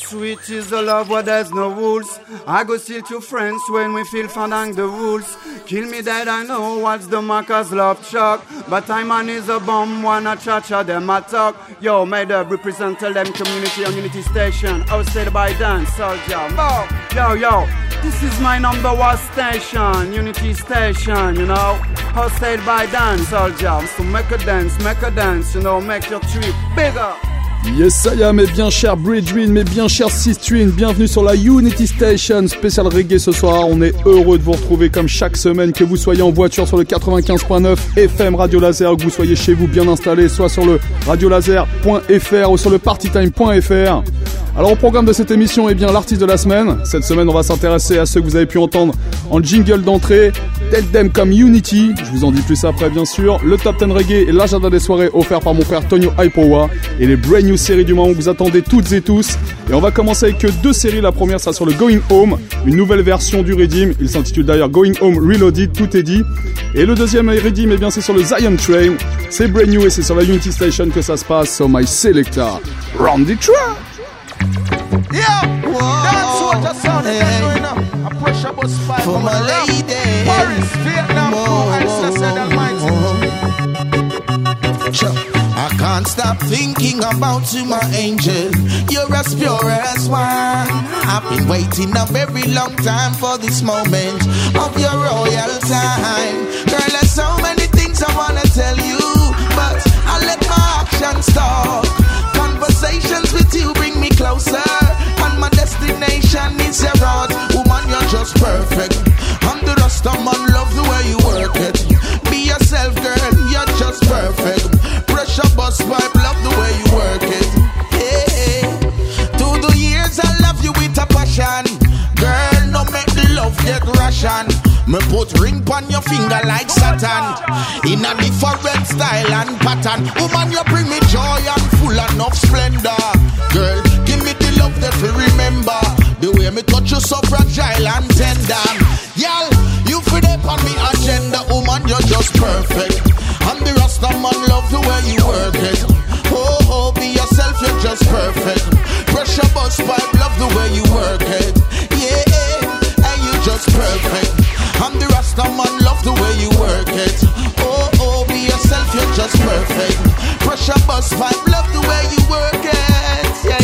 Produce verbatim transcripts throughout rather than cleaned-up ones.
Sweet is the love where there's no rules. I go steal two friends when we feel finding the rules. Kill me dead, I know what's the markers love chuck. But time man is a bomb, wanna cha-cha them a talk. Yo, made up, represent tell them community on Unity Station. Hosted by Dan Soldier. Oh, yo, yo, this is my number one station, Unity Station, you know. Hosted by Dan Soldier. So make a dance, make a dance, you know, make your trip bigger. Yes, ça y est, mes bien chers Bridgewin, mes bien chers Sistwin, bienvenue sur la Unity Station, spécial reggae ce soir. On est heureux de vous retrouver comme chaque semaine, que vous soyez en voiture sur le quatre-vingt-quinze point neuf F M Radio Laser, que vous soyez chez vous bien installé, soit sur le radiolaser point f r ou sur le partytime point f r. Alors au programme de cette émission, eh bien l'artiste de la semaine. Cette semaine, on va s'intéresser à ceux que vous avez pu entendre en jingle d'entrée, Tell Them comme Unity, je vous en dis plus après bien sûr, le Top dix Reggae et l'agenda des soirées offert par mon frère Tonio Aipowa et les brand new séries du moment que vous attendez toutes et tous. Et on va commencer avec deux séries. La première sera sur le Going Home, une nouvelle version du Redeem. Il s'intitule d'ailleurs Going Home Reloaded, tout est dit. Et le deuxième Redeem, eh bien c'est sur le Zion Train. C'est brand new et c'est sur la Unity Station que ça se passe. So my selector, Randy Track. Yeah, that's what I sound hey. A pressure bus five for my lady. Paris, Vietnam, and said Almighty. I can't stop thinking about you, my angel. You're as pure as wine. I've been waiting a very long time for this moment of your royal time. Girl, there's so many things I wanna tell you, but I let my actions talk. Conversations with you bring me closer, and my destination is your heart. Woman, you're just perfect. I'm the Rasta man, love the way you work it. Be yourself, girl, you're just perfect. Pressure bus pipe, love the way you work it. Hey, through the years I love you with a passion. Girl, no make the love get ration. Me put ring on your finger like Saturn, in a different style and pattern. Woman, you bring me joy and full enough splendor. Girl, give me the love that you remember. The way me touch you so fragile and tender. Y'all, you feel up on me agenda. Woman, you're just perfect. I'm the Rasta man, love the way you work it. Oh, oh, be yourself, you're just perfect. Pressure bus pipe, love the way you work it. Yeah, and you just perfect. I'm the Rasta man, love the way you work it. Oh, oh, be yourself, you're just perfect. Pressure bus pipe, love the way you work it. Yeah,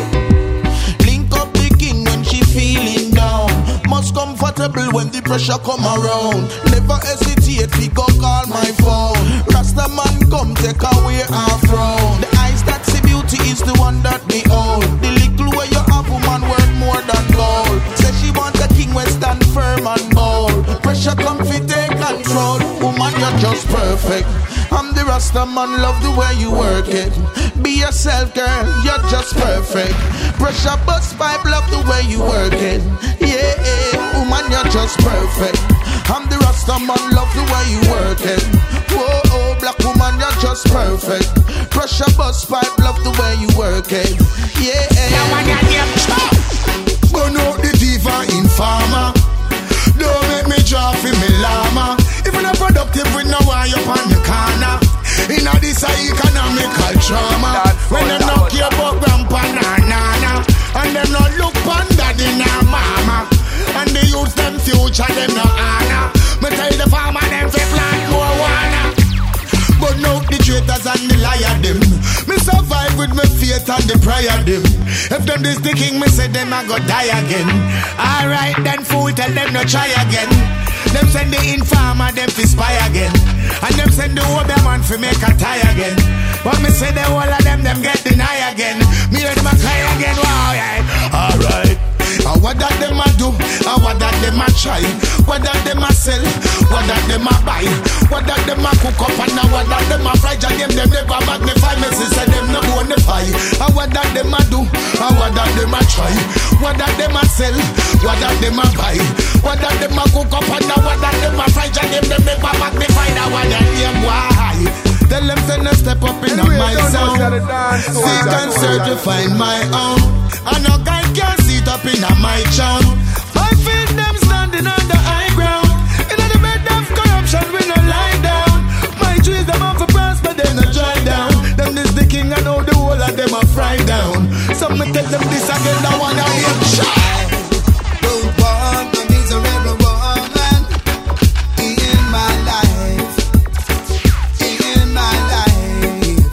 yeah. Link up the king when she feeling down. Most comfortable when the pressure come around. Never hesitate, we go call my phone. Rasta man come take away our frown. The eyes that see beauty is the one that we own. The little way you have, woman, worth more than gold. Say she want a king we stand firm and bold. Pressure come fi take control. Woman, you're just perfect. I'm the Rasta man, love the way you work it. Be yourself, girl, you're just perfect. Pressure bus pipe, love the way you work it. Yeah, woman, you're just perfect. I'm the Rasta man, love the way you work it. Whoa, oh, black woman, you're just perfect. Pressure bus pipe, love the way you work it. Yeah, stop. Burn out the diva informer. Don't make me drop in me llama. If you're not productive, we know why you're on the corner. In all this economical trauma. When they knock your about grandpa, na na na. And them not look on daddy, na mama. And the youth, them future, them no honor. Me tell the farmer, them fi plant marijuana. But now the traitors and the liar, them. Me survive with me faith and the prayer, them. If them this the king, me say them I go die again. Alright then, fool, tell them no try again. Them send the informer, them fi spy again. And them send the other man fi make a tie again. But me say the whole of them, them get deny again. Me hear them a cry again, wow, yeah. Alright. And what that them a do, and what that them a try. What that them a sell, what that them a buy. What that them a cook up and what that them a fry. Just them, them never magnify. Me say them no bonify. And what that them a do, and what that them a try. What that them a sell, what that them a buy. What that them a cook up and what that them a fry. Just them, them never magnify. Now what that them why. Tell them send a step up in anyway, my sound. Seek and search to find my own. And no guy can sit up in a my chant. My feet them standing on the high ground. In the bed of corruption we no lie down. My trees them off a prosper they no dry down. Them this the king and all the whole of them are fried down. Some me tell them this again, that one I hear shot. I don't want a miserable woman in my life, in my life.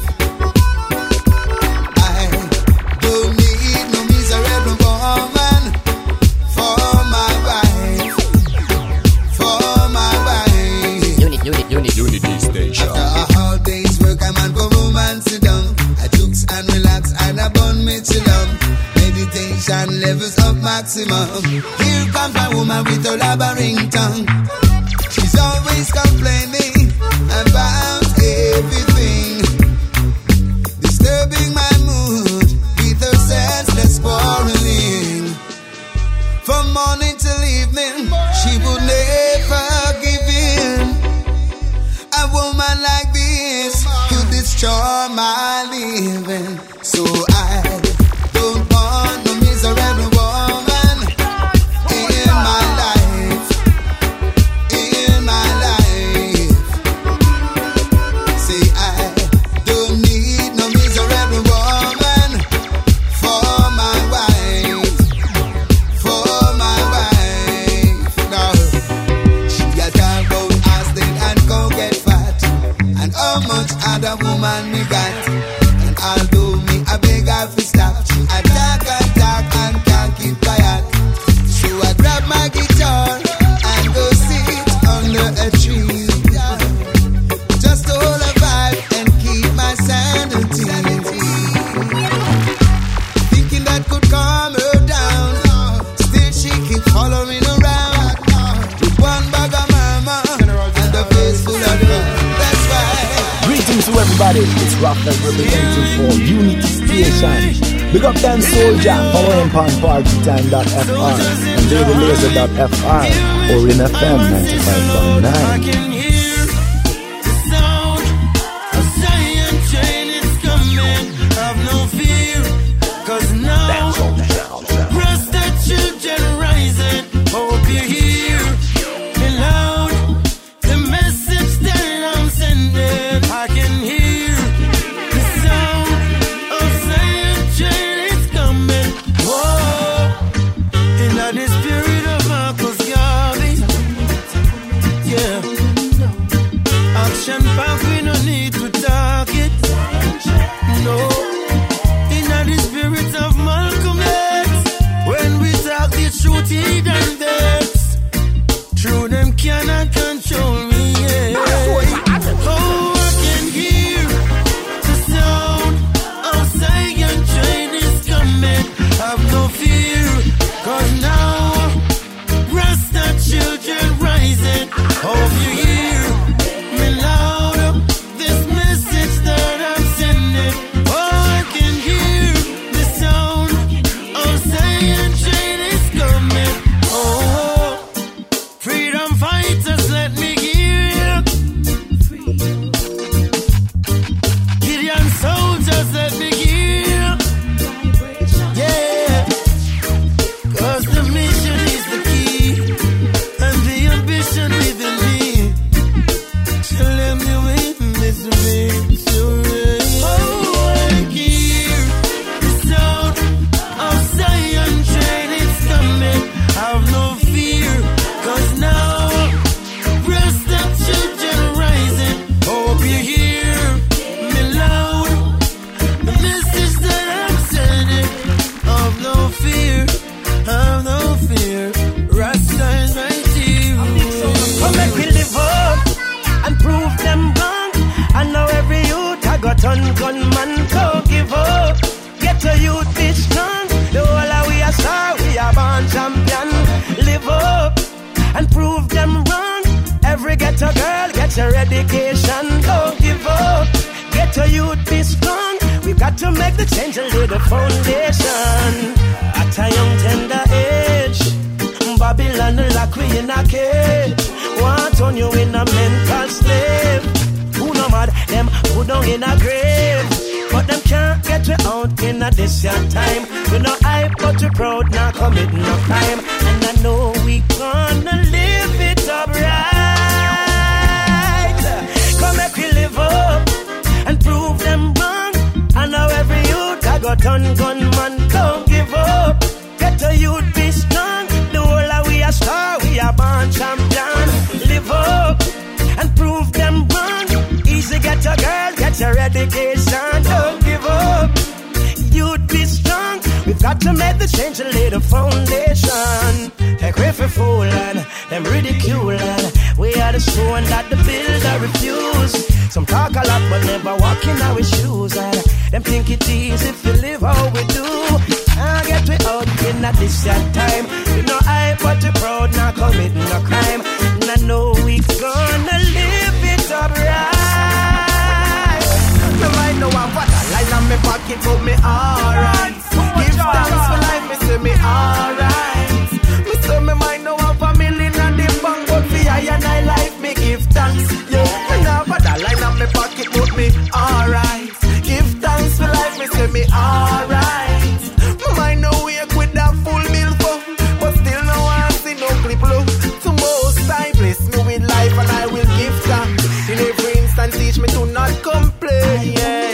I don't need no miserable woman for my wife, for my wife. Unit, unit, unit, unity station. After a hard day's work, I'm on for woman sit down. I jukes and relax and I bun me chill out. Meditation levels up maximum. Here comes my woman with her labyrinth tongue. She's always complaining about everything, disturbing my mood with her senseless quarreling. From morning till evening, she would never give in. A woman like this could destroy my living. So I don't want no miserable woman in my life, in my life. Say I don't need no miserable woman for my wife, for my wife. No, she a talk about Aston and go get fat, and how much other woman me got. And although me a beg her to stop, I talk and talk and can't keep quiet. So I grab my guitar and go sit under a tree, just to hold a vibe and keep my sanity. Thinking that could calm her down, still she keep following around with one bag of mama and a face full of love. That's why. Greetings to everybody, it's Rockland representing for Unity Station. Big up Dan Soldier, follow him on partytime dot f r and david laser dot f r or in F M ninety-five point nine. I can hear the sound of Zion train is coming. Have no fear, cause now Rasta children rising. Hope you hear me loud, the message that I'm sending. I can hear the sound of Zion train is coming. Whoa, in the spirit of Marcus Garvey. Yeah, action pack, we no need to talk it. No, in the spirit of Malcolm X, when we talk the truth, he done that. True, them cannot control me. Yeah. Oh, I can hear the sound of Zion train is coming. Have no fear, cause now Rasta children rising. Hope you hear me loud, this message that I'm sending. Oh, I can hear the sound of Zion train is coming. Oh, freedom fighters, let me hear. Gideon soldiers, let me hear. Yeah, cause the mission is the key, and the ambition within me. Tell them you witness me. Oh, I hear the sound of Zion train is coming. Have no fear, cause now Rasta children rising. Hope you hear me loud, the message that I'm sending. Have no fear, have no fear. Rasta is right here. Come make we live up and prove them wrong. And now every youth I got on gunman, don't give up. Get a youth be strong. The whole of we are star, we are born champion. Live up and prove them wrong. Every ghetto girl get your education, don't give up. Get a youth be strong. We got to make the change and lay the foundation. At a young tender age, Babylon lock we in a cage. Want turn you in a mental slave. Who no mad, them put down in a grave. But them can't get you out in a this your time. We no hype but we proud, not commit no crime. And I know we gonna live it up right. Come make we live up and prove them wrong. I know every youth got on gunman, don't give up. Get a youth, be strong. The whole of we are star, we are born champion. Live up and prove them wrong. Easy get your girl, get your education. Don't give up. Youth, be strong. We've got to make the change and lay the foundation. Take away for fooling, them ridiculing. We are the stone that the builder refuse. Some talk a lot but never walk in our shoes. And them think it easy if you live how we do. I get we out in a this time. You know I but you proud, not commit no crime. And I know we gonna live it up right. Me might know I'm what I line on me pocket, but me alright. Give thanks for life, me say me alright. Me say me might know I'm a million and the bank, but for I and I life, me give thanks. Yeah, me know what I line on me pocket, but me alright. Give thanks for life, me say me alright. Me might know wake with that full bill phone, but still no one see no clip low. To most time, bless me with life and I will give thanks. In every instant, teach me to not complain. Yeah.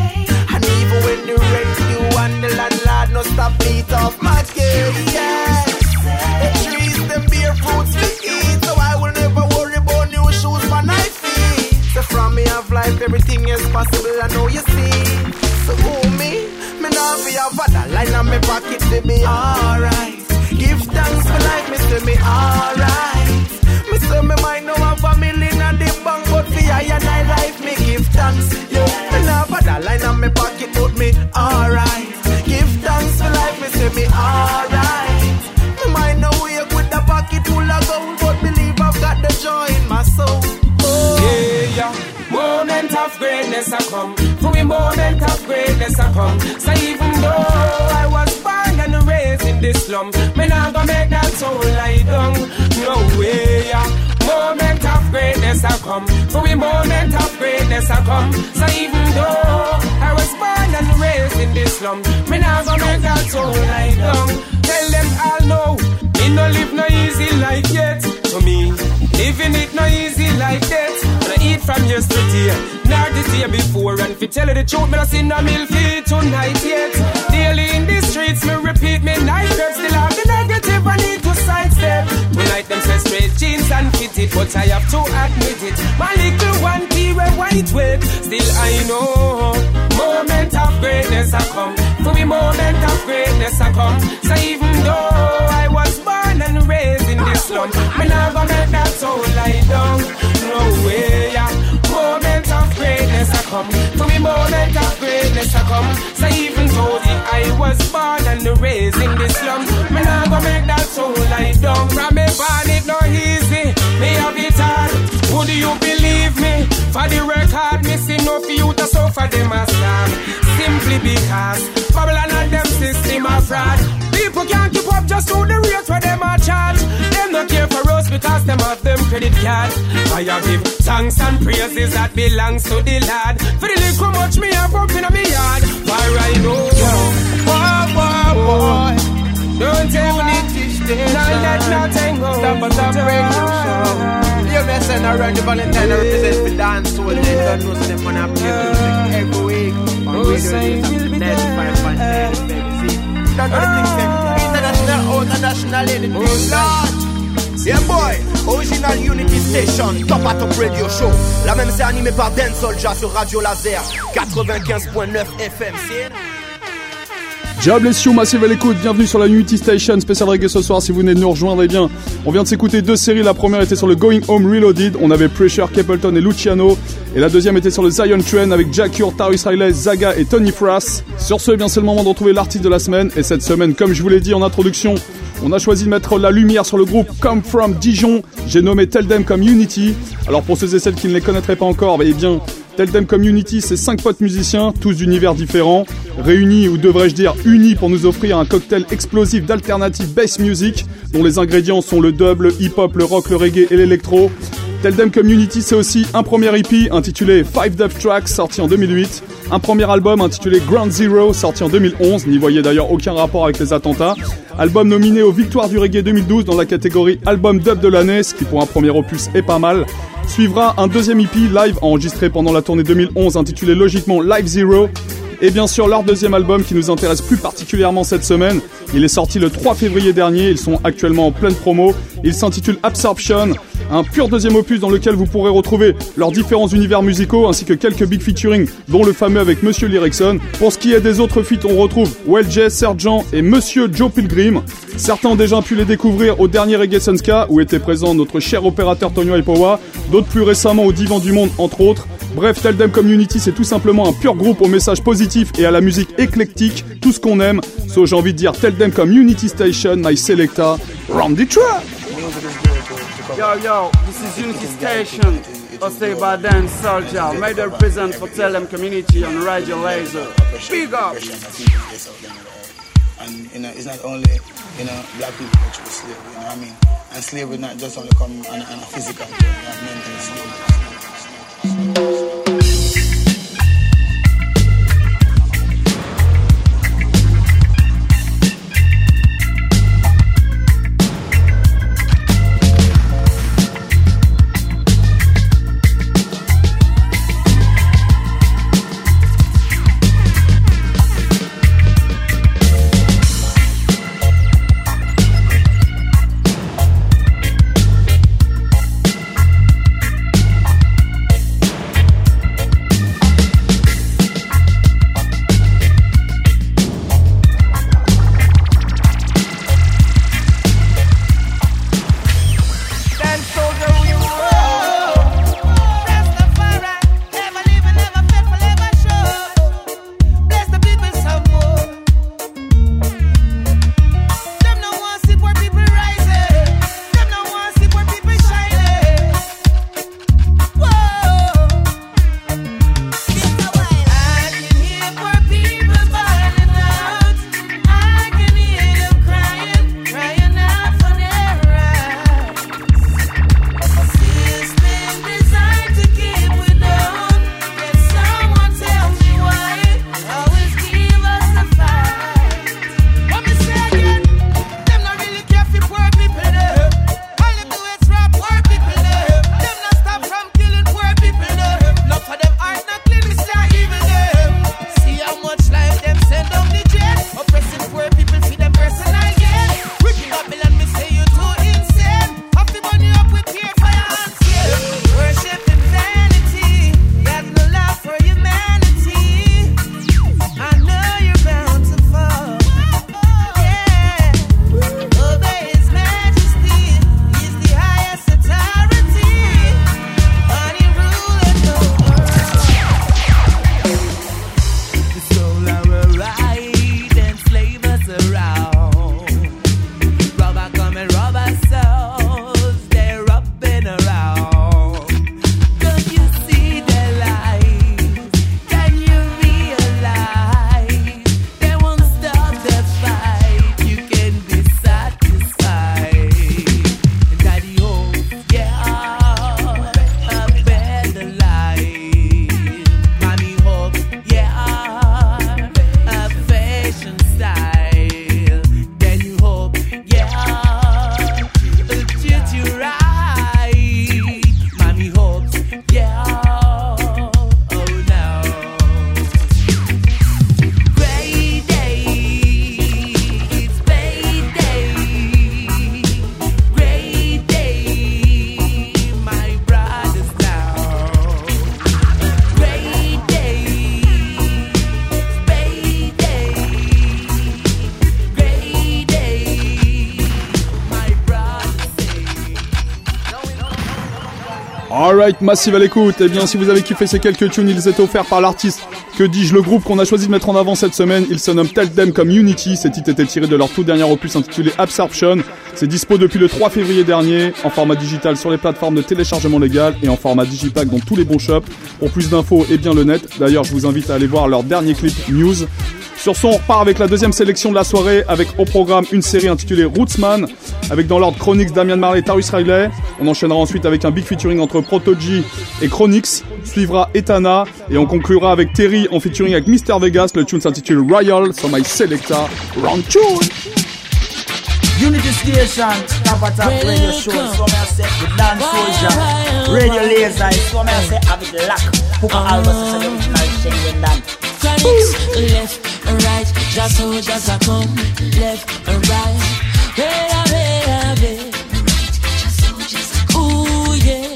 And even when the rent due and the landlord no stop beat off my case. Yeah. The trees, the beer fruits we eat, so I will never worry about new shoes for my feet. So from me of life, everything is possible, I know you see. So who me? Me now be a vada line on me pocket, say me alright. Give thanks for life, me say me alright. Me say me might know have a million and the bank, but for I and I life, me give thanks. Yeah, me now vada line on me pocket, but me alright. Give thanks for life, me say me alright. Me might know wake with the pocket full of gold, but believe I've got the joy in my soul. Oh. Yeah, yeah. Moment of greatness I come. For me moment of greatness I come. So even though I was born and raised in this slum, me not gonna make that soul lie down. No way, yeah. Moment of greatness I come. For me moment of greatness I come. So even though I was born and raised in this slum, me not gonna make that soul lie down. Tell them all no, me no live no easy life yet. To me, living it no easy like that. When I eat from yesterday, not the day before. And if you tell you the truth, me no see no meal feed tonight yet. Daily in the streets, me repeat me night rep. Still have the negative, I need to sidestep. Tonight them say straight jeans and fit it, but I have to admit it. My little one tea wear white wet. Still I know, moment of greatness I come. For me moment of greatness I come. So even though I was born and raised in this slum, me not gonna make that soul lie down. No way, yeah. Moment of greatness I come. For me moment of greatness I come. So even though I was born and raised in this slum, me not gonna make that soul lie down. From me born it no easy, me have it hard. Would you believe me? For the record, me see no for you to suffer them a stand. Simply because Babylon and them system a fraud. People can't keep up just to the rate where them a charge. Them not care for us because them have them credit card. I give thanks and praises that belongs to the Lord. For the little much me have up in me yard. For I know, boy, boy, boy, don't tell me not let nothing go. Stop at the radio show. You're messing around the Valentine, I represent for dance to a little news and them gonna play music every week on radio ninety-five point nine, baby. See, that's what the thing said. International, international, anything, Lord. Yeah boy, original Unity Station, top à top radio show. La même c'est animé par Dan Soldier sur Radio Laser quatre-vingt-quinze point neuf F M. God bless you, massive à l'écoute, bienvenue sur la Unity Station, spécial reggae ce soir si vous venez de nous rejoindre. Eh bien, on vient de s'écouter deux séries, la première était sur le Going Home Reloaded, on avait Pressure, Capleton et Luciano, et la deuxième était sur le Zion Train avec Jack Ure, Tarrus Riley, Zaga et Tony Frass. Sur ce, eh bien c'est le moment de retrouver l'artiste de la semaine, et cette semaine, comme je vous l'ai dit en introduction, on a choisi de mettre la lumière sur le groupe Come From Dijon, j'ai nommé Tell Them Comme Unity. Alors pour ceux et celles qui ne les connaîtraient pas encore, eh bien... Tell Them Comme Unity, c'est cinq potes musiciens, tous d'univers différents, réunis ou devrais-je dire unis pour nous offrir un cocktail explosif d'alternative bass music, dont les ingrédients sont le dub, le hip-hop, le rock, le reggae et l'électro. Tell Them Comme Unity, c'est aussi un premier E P intitulé Five Dub Tracks, sorti en deux mille huit, un premier album intitulé Ground Zero, sorti en deux mille onze, n'y voyez d'ailleurs aucun rapport avec les attentats, album nominé aux Victoires du Reggae deux mille douze dans la catégorie Album Dub de l'année, ce qui pour un premier opus est pas mal. Suivra un deuxième E P live enregistré pendant la tournée deux mille onze intitulé logiquement Live Zero, et bien sûr leur deuxième album qui nous intéresse plus particulièrement cette semaine. Il est sorti le trois février dernier, ils sont actuellement en pleine promo. Il s'intitule Absorption, un pur deuxième opus dans lequel vous pourrez retrouver leurs différents univers musicaux ainsi que quelques big featuring dont le fameux avec Monsieur Lyrickson. Pour ce qui est des autres feats, on retrouve Well J, Sergeant et Monsieur Joe Pilgrim. Certains ont déjà pu les découvrir au dernier Reggae Sunska où était présent notre cher opérateur Tonio Ipowa, d'autres plus récemment au Divan du Monde entre autres. Bref, Tell Them Community c'est tout simplement un pur groupe au message positif et à la musique éclectique, tout ce qu'on aime. So j'ai envie de dire Tell Them Community Station, my selecta, round the track. Yo, yo, this is Unity Station, hosted by Dan Soldier. Made a present for Tell Them Community on Radio Laser. Big up! And, you know, it's not only, you know, black people that choose slavery, you know what I mean? And slavery not just only come on, on a physical, you know, mental slavery. Alright, Massive à l'écoute. Eh bien, si vous avez kiffé ces quelques tunes, ils étaient offerts par l'artiste, que dis-je, le groupe qu'on a choisi de mettre en avant cette semaine. Il se nomme Tell Them Community. Ces titres étaient tirés de leur tout dernier opus intitulé Absorption. C'est dispo depuis le trois février dernier, en format digital sur les plateformes de téléchargement légal et en format digipack dans tous les bons shops. Pour plus d'infos, et bien le net. D'ailleurs, je vous invite à aller voir leur dernier clip News. Sur ce, on repart avec la deuxième sélection de la soirée, avec au programme une série intitulée Rootsman, avec dans l'ordre Chronix, Damian Marley, Tarrus Riley. On enchaînera ensuite avec un big featuring entre Proto-G et Chronix, suivra Etana, et on conclura avec Terry en featuring avec Mister Vegas. Le tune s'intitule Royal, sur My Selecta, Round Tune. Unity Station, top of top radio show. So me I say the dance soldier, radio laser. So me I say have it lock. Hook a album, so the original Schengen dance. chronics. Left and right, just soldiers are come. Left and right, hey, hey, hey. Ooh yeah,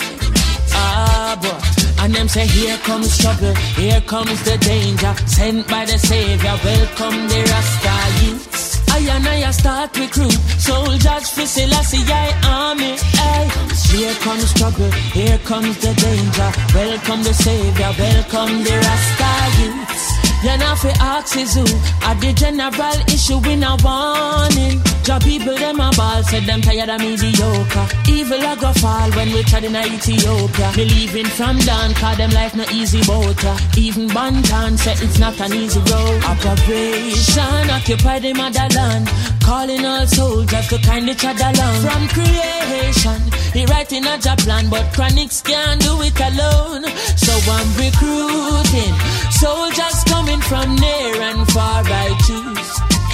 ah boy. And them say here comes trouble, here comes the danger. Sent by the Savior, welcome the Rasta youths. I and I start recruit soldiers for Selassie I army. Ay. Here comes trouble, here comes the danger. Welcome the Savior, welcome the Rasta youths. You're not for axes who at the general issue in a warning. Job people them a ball, said them tired of mediocre. Evil a go fall when we tried in Ethiopia. Believing from down, cause them life no easy boat. Even Bantan said it's not an easy road. Operation occupy the motherland, calling all soldiers to kind each other along. From creation, he writing a job plan, but chronics can't do it alone. So I'm recruiting soldiers coming from near and far. I choose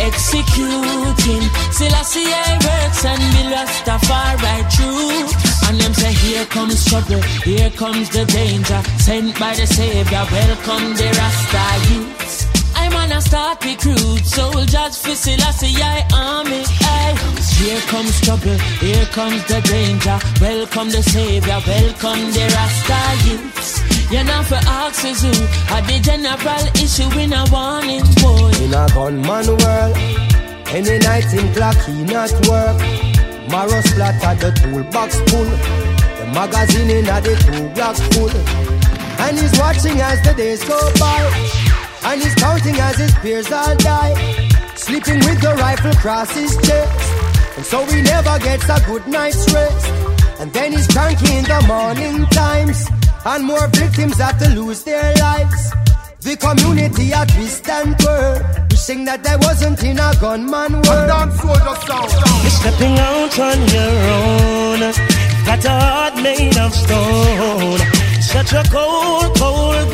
executing Selassie I works and be Rastafari true. And them say here comes trouble, here comes the danger. Sent by the Savior, welcome the Rasta youths. I'm on a start recruit soldiers for Selassie I army. Aye. Here comes trouble, here comes the danger. Welcome the Savior, welcome the Rasta youths. You're not for axes who at the general issue in a warning boy. In a gunman world, any night in clock he not work. Marrow splatter the toolbox full, the magazine in a the two blocks full. And he's watching as the days go by, and he's counting as his peers all die. Sleeping with the rifle across his chest, and so he never gets a good night's rest. And then he's cranky in the morning times, and more victims have to lose their lives. The community at twist and twirl, wishing that I wasn't in a gunman world. You're stepping out on your own, got a heart made of stone. Such a cold, cold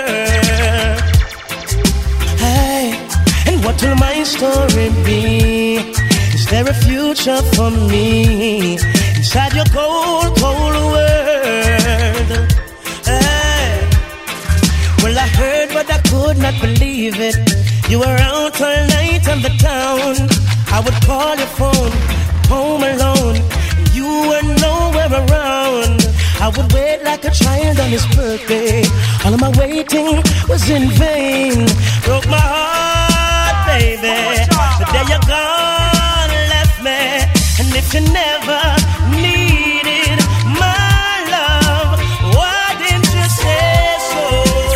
girl. Hey, and what will my story be? Is there a future for me inside your cold, cold world? Hey. Well, I heard but I could not believe it. You were out all night on the town. I would call your phone, home alone. You were nowhere around. I would wait like a child on his birthday. All of my waiting was in vain. Broke my heart, baby. But there you're gone, left me. And if you never needed my love, why didn't you say so?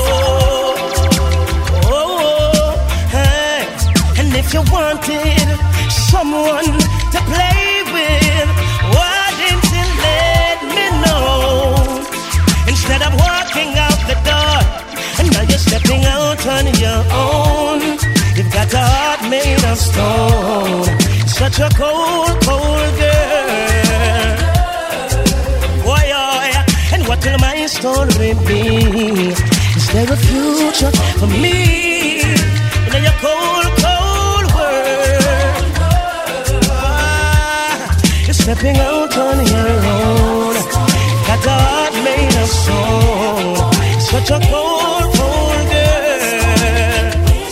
Oh, hey. And if you wanted someone to play with, why didn't you let me know? Instead of walking out the door, and now you're stepping out on your own. You've got a heart made of stone. Such a cold, cold girl. Boy, oh, and what will my story be? Is there a future for me in your cold, cold world? Ah, you're stepping out on your own. Got a heart made of stone. Such a cold, cold girl.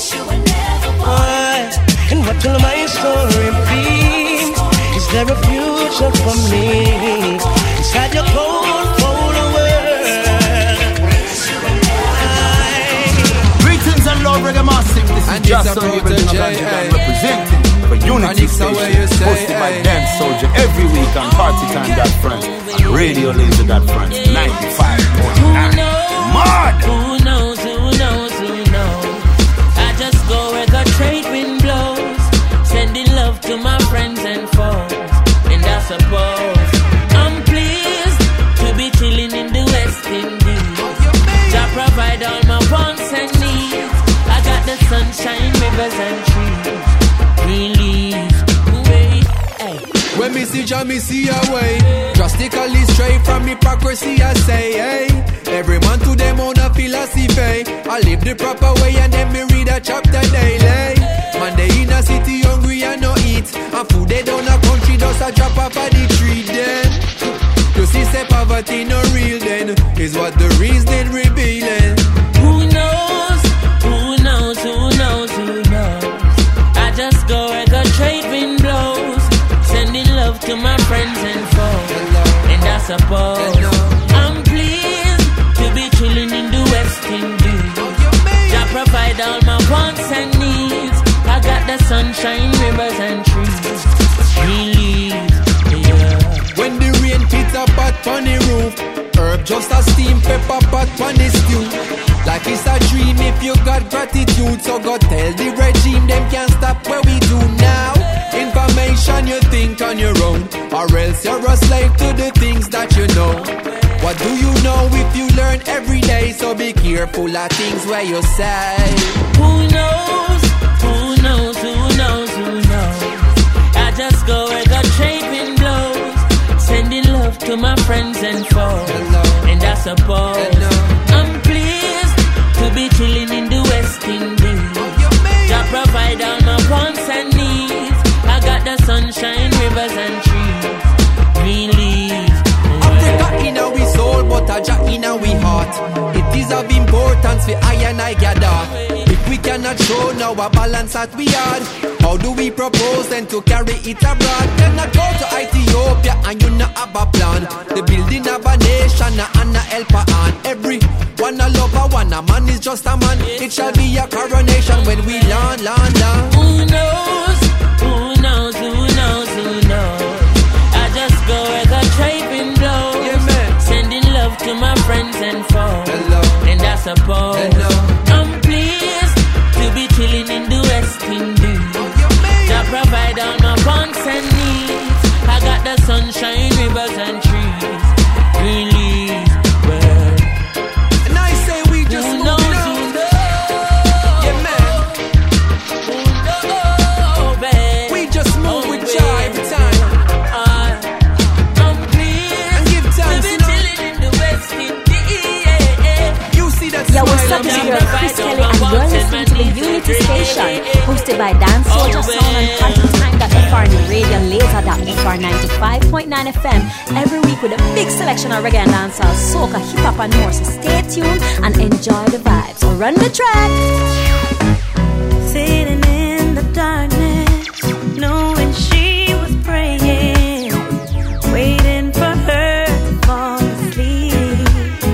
Ah, and what will my story be? Is there a future for me inside your cold, cold world? Greetings and love, reggae massive. This is just on Evil Dinner representing for Unity Station, hosted by Dance Soldier every week on Party Time dot front and Radio Laser dot front ninety-five point nine. Mad! Who knows, who knows, who knows? I just go where the trade wind blows, sending love to my friends and foes. And I suppose I'm pleased to be chilling in the West Indies. Jah provide all my wants and needs. I got the sunshine, rivers and trees. Green leaves, wait, hey. When me see Jah, me see a way. Drastically straight from hypocrisy, I say, hey. Every man to them own a philosophy. I live the proper way and then me read a chapter daily. Man, they in a city hungry and no eat. And food they down a country just a drop off of the tree then. You see say poverty no real then, is what the reason revealing. Who knows, who knows, love to my friends and foes. And I suppose I'm pleased to be chilling in the West Indies. Jah provide all my wants and needs. I got the sunshine, rivers and trees. Relief, yeah. When the rain hits a pot on the roof, herb just a steam pepper pot on the stew. Like it's a dream if you got gratitude. So go tell the regime them can't stop what we do now. Information you think on your own, or else you're a slave to the things that you know. What do you know if you learn every day? So be careful of things where you say. Who knows, who knows, who knows, who knows. I just go where the train blows. Sending love to my friends and foes. And I suppose I'm pleased to be chilling in the West Indies. Jah provide all my wants and needs. I got the sunshine, rivers and trees. Green leaves. Africa in our soul, but a Jah in our heart. It is of importance for I and I gather. If we cannot show now a balance that we had, how do we propose then to carry it abroad? Cannot go to Ethiopia and you not have a plan. The building of a nation and a helper on. Every one a lover, one a man is just a man. It shall be a coronation when we land, land, land. Who knows, who knows, who knows, who knows. I just go where the train blows. Yeah, man. Sending love to my friends and foes. Hello. And I suppose Hello. I'm pleased to be chilling in the West Indies. Jah provide all my wants and needs. I got the sunshine, rivers and trees. Green leaves, well. And I say we just Who moving knows, on. who knows? Yeah, man. Who knows, babe? We just move Oh, with babe. Jah every time. I- I'm pleased And give to thanks, be you know. chilling in the West Indies. You see that Yo, what's smile up? on It's me. your girl Chris Kelly, and you're listening to the Unity Station, hosted by Dan Soldier Sound and Partytime dot F R and Radio Laser dot F R ninety-five point nine F M. Every week with a big selection of reggae and dancehall, soca, hip hop, and more. So stay tuned and enjoy the vibes. So run the track. Sitting in the darkness, knowing she was praying, waiting for her to fall asleep.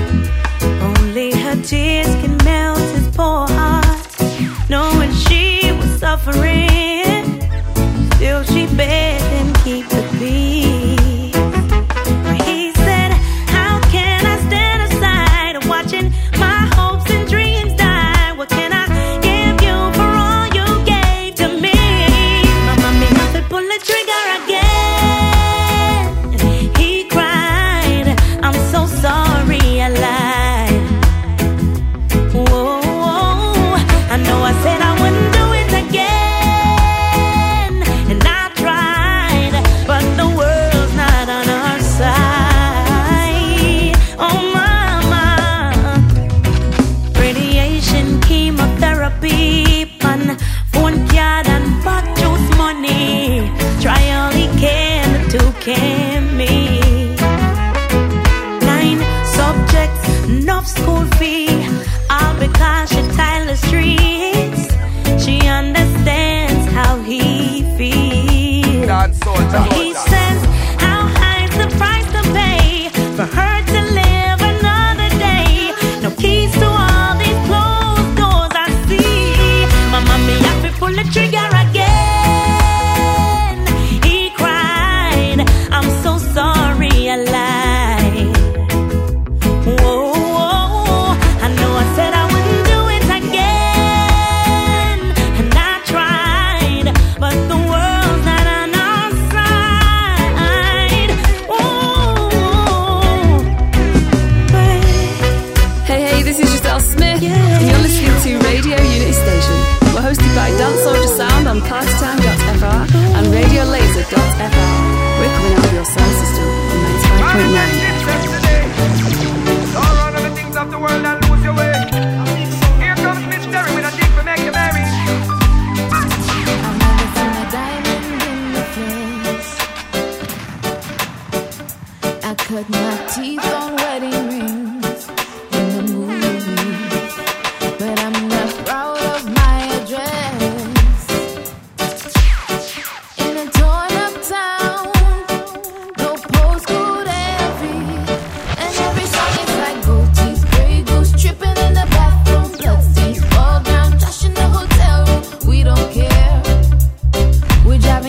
Only her tears can melt his poor heart, knowing she was suffering. Still she begged him keep the peace. He said, how can I stand aside watching my hopes and dreams die? What can I give you for all you gave to me? Mama made me pull the trigger again. He cried, I'm so sorry I lied. Whoa, I know I said I wouldn't do it again, and I tried, but the world's not on our side. Oh mama, radiation, chemotherapy, pan, phone card and pot juice money. Try all he can to can me. Nine subjects, enough school fee, all because she tile the streets. She understands how he feels. He says, how high's the price to pay for her to live another day? No keys to all these closed doors I see. Mama, me have to pull the trigger again. He cried, I'm so sorry I lied. Whoa, I know I said I wouldn't do it again, and I tried, but the world's not on our side. Ooh, Hey, hey, this is Giselle Smith, and you're listening to Radio Unity Station. We're hosted by Dan Soldier Sound on Partytime dot F R and Radio Laser dot F R. We're coming out of your sound system on ninety-five point nine F M. All run of the things of the world and lose your way. Here comes Miss Terry with a thing to make you merry. I've never seen a diamond in the flesh. I cut my teeth on wedding rings in the movies, but I'm not proud of my address. In a torn up town,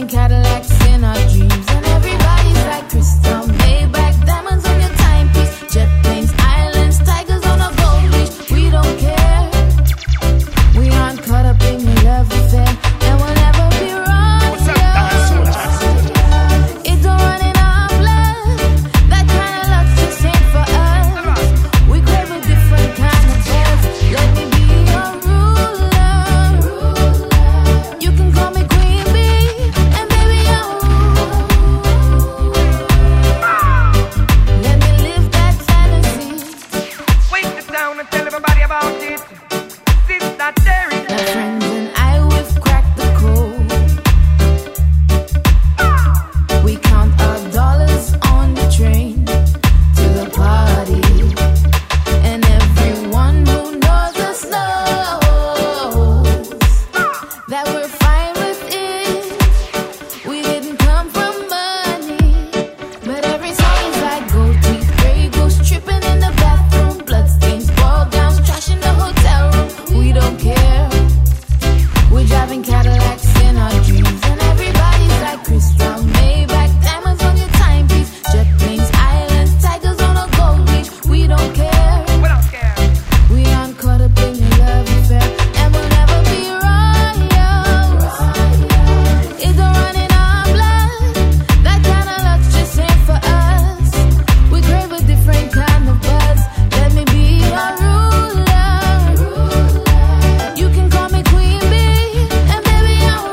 driving Cadillacs in our dreams, and everybody's like crystal, Maybach, diamonds on your timepiece, jet planes, islands, tigers on a gold leash. We don't care. We aren't caught up in your love affair, and we'll never be wrong. What's up, dance soldier? It don't run in our blood. That kind of love just ain't for us. We crave a different kind of buzz. Let me be your ruler. You can call me Queen Bee, and baby I'm let me live that fantasy. Wait, sit down and tell everybody about it. Sit that there is. My friends and I, we've cracked the code. We count our dollars on the train to the party, and everyone who knows us knows that we're fine with it. We didn't come from money, but every song is like gold teeth, gray goose tripping in the bathroom, bloodstains, ball gowns, trash in the hotel room. We don't care. We're driving Cadillacs in our dreams, and everybody's like crystal, Maybach, diamonds on your timepiece, jet planes, islands, tigers on a gold leash. We don't care. We don't care. We aren't caught up in your love affair, and we'll never be royals. It don't run in our blood. That kind of luck just ain't for us. We crave a different kind of buzz. Let me be your ruler. You can call me Queen Bee, and baby I'm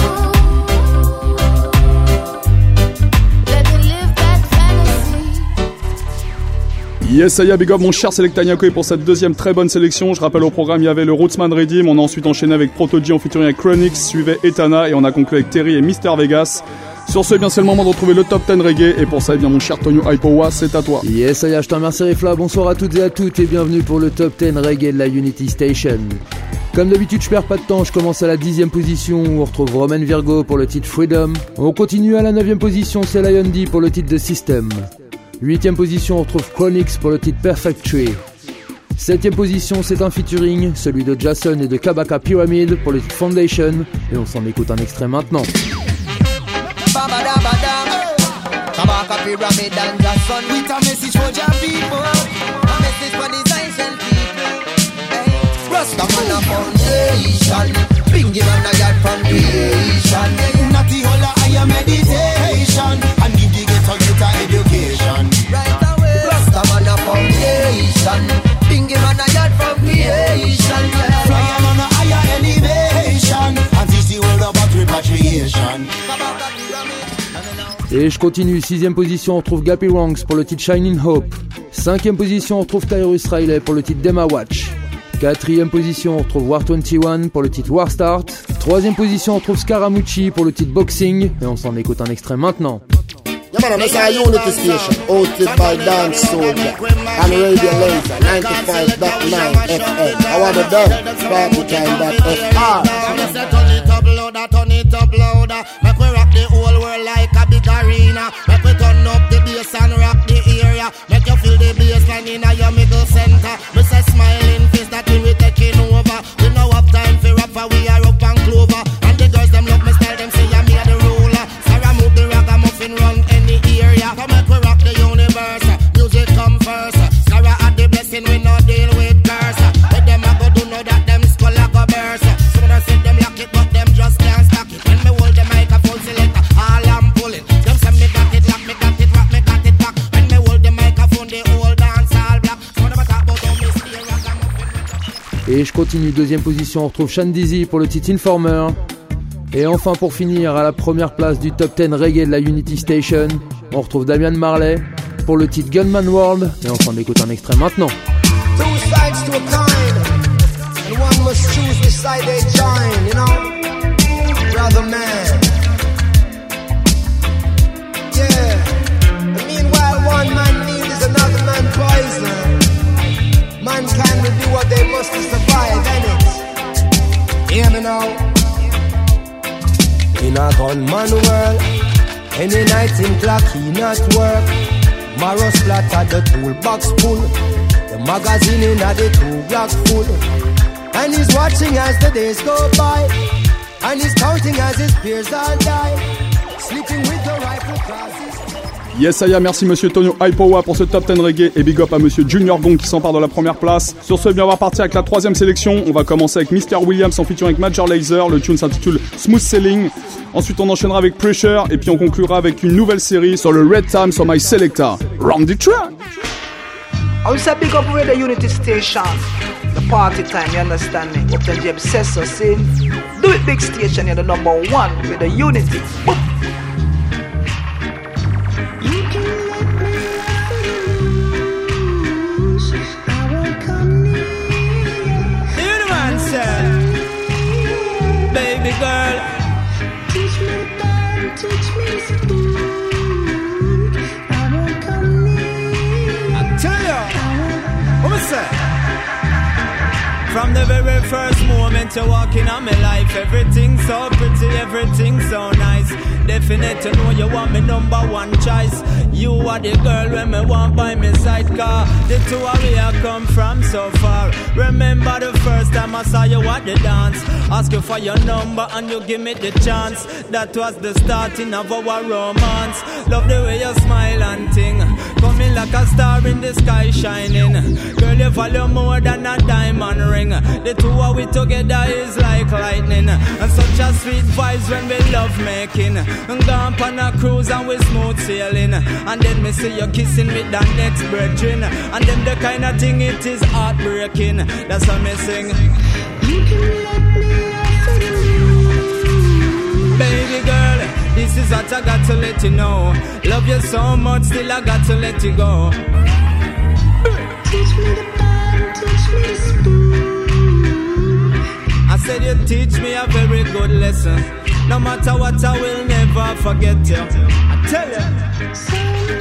let me live that fantasy. Yes, ça y est, big up mon cher Selecta Nyako, et pour cette deuxième très bonne sélection, je rappelle au programme, il y avait le Rootsman Redeem, on a ensuite enchaîné avec Proto G en featuring avec Chronix, suivait Etana, et on a conclu avec Terry et Mister Vegas. Sur ce, eh bien c'est le moment de retrouver le top dix reggae, et pour ça, eh bien mon cher Tonio Aipowa, c'est à toi. Yes, ça y est, je te remercie Rifla, bonsoir à toutes et à toutes, et bienvenue pour le top dix reggae de la Unity Station. Comme d'habitude, je perds pas de temps, je commence à la dixième position où on retrouve Roman Virgo pour le titre Freedom. On continue à la neuvième position, c'est Lion D pour le titre de System. Huitième position, on retrouve Chronix pour le titre Perfect Tree. Septième position, c'est un featuring, celui de Jason et de Kabaka Pyramid pour le titre Foundation, et on s'en écoute un extrait maintenant. Kabaka Pyramid and Jason with a message for your people, a message for the Zion people. Hey, Rasta man a foundation, Bingy man a yard from creation. Not the whole of higher meditation, and give the ghetto ghetto education. Right away, Rasta man a foundation, Bingy man a yard from creation. Fly on a higher elevation, and teach the world about repatriation. Kabaka Pyramid. Et je continue, sixième position, on retrouve Gappy Ranks pour le titre Shining Hope. Cinquième position, on retrouve Tyrus Riley pour le titre Dema Watch. Quatrième position, on retrouve War vingt et un pour le titre War Start. Troisième position, on retrouve Scaramucci pour le titre Boxing. Et on s'en écoute un extrait maintenant. Yeah man, this is Unity Station, hosted by Dance Soldier and Radio Laser ninety-five point nine F M. I want to done, party time dot F R. Turn it up louder, turn it up louder. Make we rock the whole world like a big arena. Make we turn up the bass and rock the area. Make you feel the bass line in your middle center. We say smiling face that we we taking over. We no have time for rap, for we are up and clover. And the girls them love me style, them say I'm here the ruler. Sarah move the ragamuffin run any area. Come make we rock the universe. Music come first. Sarah had the blessing, we no deal with curse. But them a go do know that them skull a go burst. Some of them say them lock it, but them just can't stack it. When me hold the microphone select, all I'm pulling. Them say me got it lock, me got it rock, me got it back. When me hold the microphone, they hold dance all black. Some of them talk about how me stay ragamuffin. Et je continue, deuxième position, on retrouve Sean Dizzy pour le titre Informer. Et enfin pour finir, à la première place du top dix reggae de la Unity Station, on retrouve Damian Marley pour le titre Gunman World. Et on s'en écoute un extrait maintenant. Two sides to a coin, and one must choose which side they join, you know, brother man. Yeah, and meanwhile one man need is another man poison. Mankind will do what they must to survive, innit? Hear me now. In a gunman world, any night in clock he not work. Marrow splatter the toolbox full, the magazine in a the two block full. And he's watching as the days go by, and he's counting as his peers all die. Yes, Aya, merci monsieur Tonio Hypowa pour ce top dix reggae et big up à monsieur Junior Gong qui s'empare de la première place. Sur ce, bien on va partir avec la troisième sélection. On va commencer avec mister Williams en featuring avec Major Lazer. Le tune s'intitule Smooth Sailing. Ensuite, on enchaînera avec Pressure et puis on conclura avec une nouvelle série sur le Red Time sur My Selecta. Round the track. I say big up with the Unity Station. The party time, you understand me? What the Jeb says so saying, do it big station, you're the number one with the Unity. Boop. Baby girl, teach me the band, teach me the spoon. I won't come near. I tell ya, what I say? From the very first moment you walk in on my life, everything so pretty, everything so nice. Definite to know you want me number one choice. You are the girl when me want by my side car. The two of we have come from so far. Remember the first time I saw you at the dance. Ask you for your number and you give me the chance. That was the starting of our romance. Love the way you smile and ting. Coming like a star in the sky shining. Girl, you value more than a diamond ring. The two of we together is like lightning. And such a sweet vibes when we love making. And gone on a cruise and we smooth sailing. And then me see you kissing with that next brethren. And then the kind of thing it is heartbreaking. That's how me sing. You can let me off baby girl, this is what I got to let you know. Love you so much, still I got to let you go. Teach me the band, teach me the spoon. I said you teach me a very good lesson. No matter what, I will never forget you. I tell you. So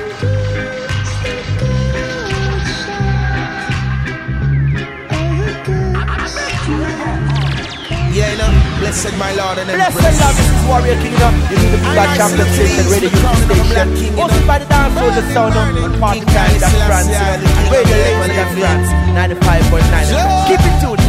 yeah, you know, blessed my Lord and Blessed Lord, this is Warrior King, you know. You see the big champion station, Radio Unity Station. Hosted by the dance soldier sound on party time, that's France, you know, this is Radio Laser, that's France, ninety-five point nine. Keep it tuned.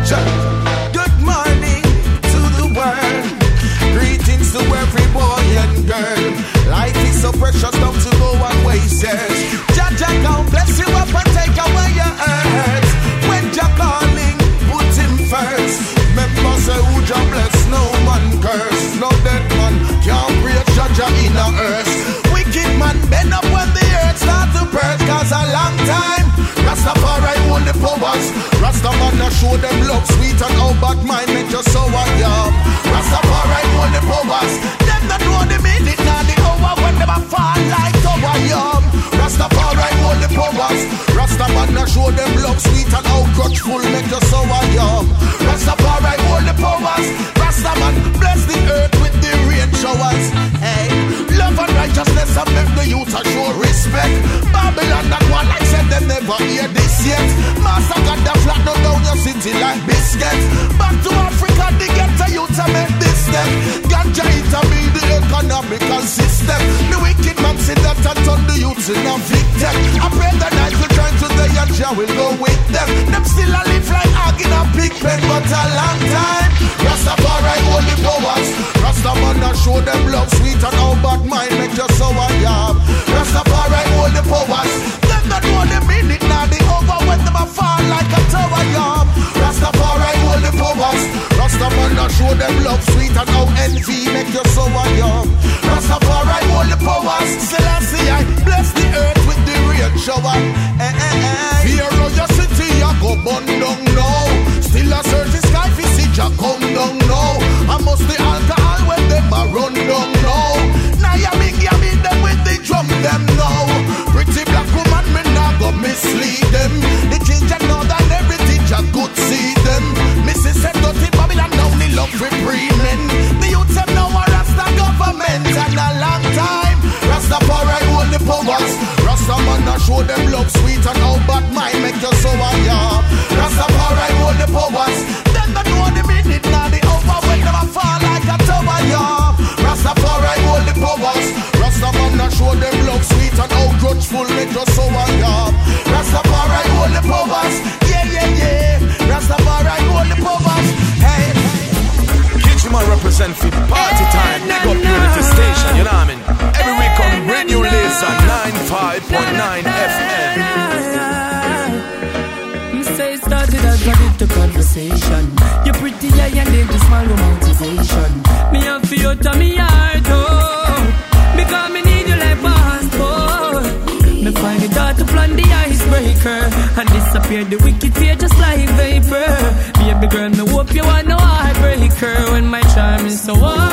Good morning to the world. Greetings to every boy and girl. Life is so precious, don't to go and waste it. Jah Jah come bless you up and take away your hurts. When Jah calling, put him first. Remember say who Jah bless, no man curse. No dead man can't break Jah Jah in the earth. Wicked man bend up when the earth start to burst. Cause a long time Rastafari hold the powers. Rastaman a show them love sweet and how bad mind make you so young. Rastafari hold the powers. Them not know the minute nor the hour when them a fall like tower young. Rastafari hold the powers. Rastaman a show them love sweet and how grudgeful make you so young. Rastafari hold the powers. Rastaman bless the earth with the rain showers. Hey, love and righteousness and make the youth a show respect. Babylon that one like said them never hear this yet. Master got the flat no down your city like biscuits. Back to Africa, they get to you to make this step. Ganja it to be the economical system. The wicked man see that and turn the youths in a victim. I pray the night will turn to the and Jah will go with them. Them still a live like hog in a big pen, but a long time. Rastafari hold the powers. Rastaman a show them love sweet and how bad mind make you so young. Rastafari hold the powers. Them not know the minute nor the hour when them a fall like a tower young. Rastafari hold the powers. Rastaman a show them love sweet and how envy make you so young. Rastafari hold the powers. Selassie I bless the earth with the rain shower. Eh, eh, eh. Fear of your city I go burn down now. Still a search the sky fi see Jah come down now. I must the alcohol when them a run down now. Now ya big ya meet them with the drum them now. Pretty black woman me nah go mislead them. The children know that everything Jah good see them. Missus said dirty Babylon now the love for free men. The youth them now a Rasta government and a long time. Rastafari hold the powers. Rastaman a show them love sweet and how bad mind make you so young. Rastafari hold the powers. Them that know the minute now the hour when them a fall like a tower. a conversation. You're pretty high and then the small motivation. Me have feel to me heart, oh, because me need you like passport. Me find it hard to plan the icebreaker and disappear the wicked fear just like vapor. Baby girl, me hope you want no heartbreaker when my charm is so warm.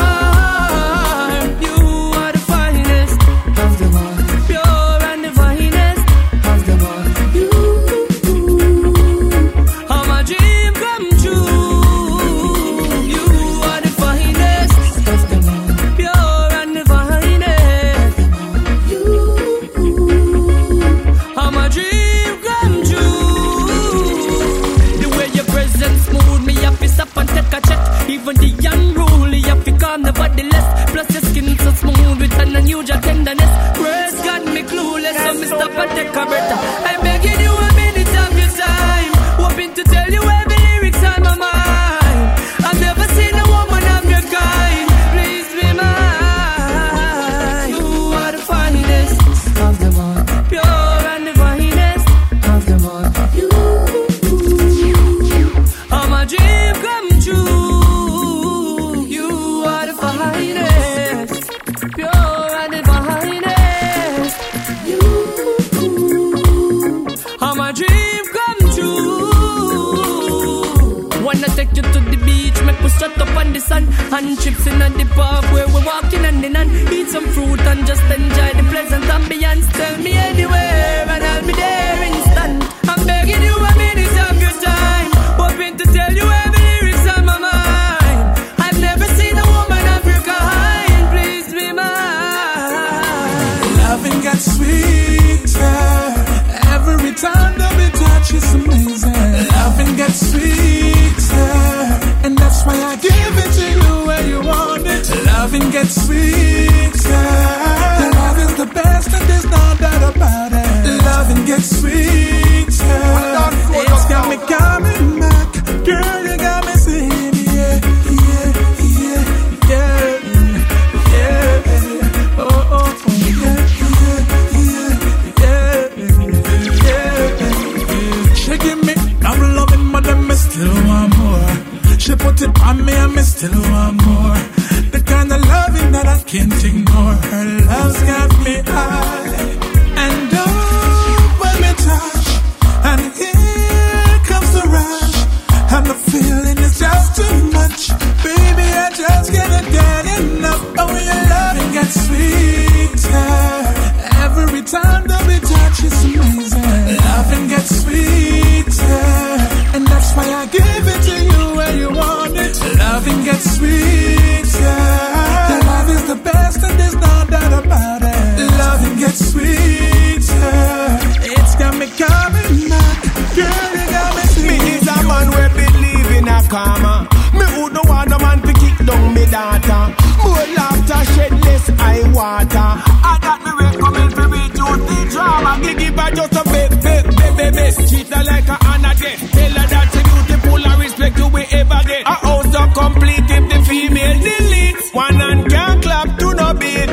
You are the finest of them all, pure and the finest of them all. You are my dream come true. You are the finest of them all, pure and the finest. You are my dream come true. The way your presence smooth me up is up and take a check. Even the unruly have become nevertheless. Plus your skin so smooth with an unusual tenderness. Words got me clueless, so me stop and take a breath. I'm begging you a minute of your time, hoping to tell you every lyrics on my mind. I've never seen a woman of your kind. Please be mine. You are the finest of them all, pure and the finest of them all. You are my dream come true. You are the finest, pure and the finest. You are my dream come true. Wanna take you to the beach, make us shut up on the sun, and chips in at the park where we're walking hand in hand. Eat some fruit and just enjoy the pleasant ambience. Tell me anywhere and I'll be there instant. I'm begging you a minute of your time, hoping to tell you every lyrics on my mind. I've never seen a woman of your kind. Please be mine. Loving gets sweeter every time that we touch. It's amazing. Loving gets sweeter, and that's why I give it to you where you want it. Loving gets sweeter. The love is the best, and there's no doubt about it. Loving gets sweeter. It's got me coming back, girl. You got me saying yeah, yeah, yeah, yeah, yeah. Oh, oh, oh, yeah, yeah, yeah, yeah. She give me I'm loving, but then me still want more. She put it on me, and me still want more. The kind of loving that I can't ignore. Her love's got me high, and oh, when me touch, and here comes the rush, and the feeling is just too much. Baby, I just can't get enough. Oh, your loving gets sweeter every time that we touch. It's amazing. Loving gets sweeter, and that's why I give it to you where you want it. Loving gets sweeter. The love is the best, and there's no doubt about it. Loving gets sweeter. It's got me coming back, girl. You got me sweet. Me is a man where believe in a karma. Me who no want a man to kick down me data. More laughter, shed less eye water. I got me recommend for me to the drama. Gigi but just a baby, baby, baby. Treat her like a Anna death. Tell her that she beautiful and respect you we ever get. A house so complete if the female deletes. One hand can't clap to no beat.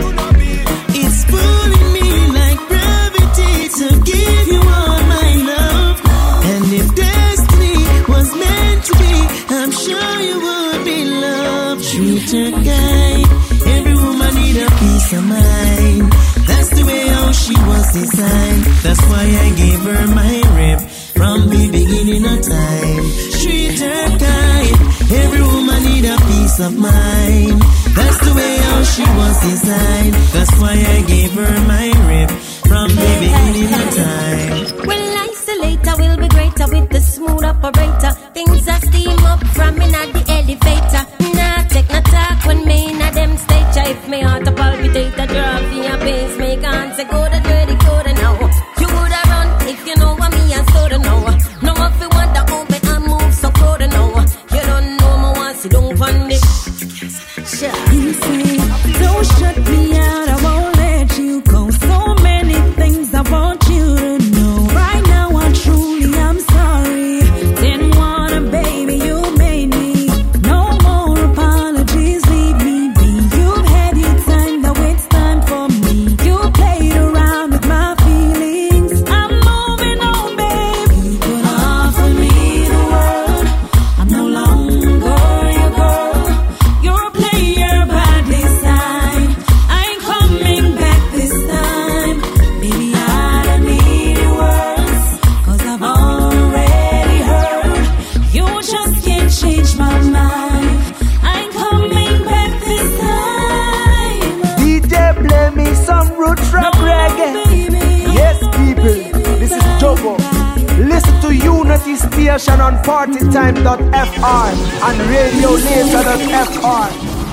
It's pulling me like gravity to give you all my love. And if destiny was meant to be, I'm sure you would be loved. Treat her kind. Every woman need a peace of mind. That's the way how she was designed. That's why I gave her my rep from the beginning of time. Treat her kind. Every woman need a peace of mind. That's the way how she was designed. That's why I gave her my rep from the beginning of time. Well, isolator will be greater with the smooth operator. Things are steam up from in at the elevator. Nah, take no talk when me in a them stage. If me heart a palpitate, a drop in your pace, make hands say go to dirty, go to now. You woulda run if you know what me and so to know. No if you want to open and move so proud to know. You don't know me once you don't find it. You say, don't shut me out, I won't let you go. So many things I want you to know. Right now I truly am sorry. Didn't wanna, baby, you made me. No more apologies, leave me be. You've had your time, now it's time for me. You played around with my roots from reggae. Yes, people, this is Jogo. Listen to Unity Station on partytime dot f r and radio laser dot f r.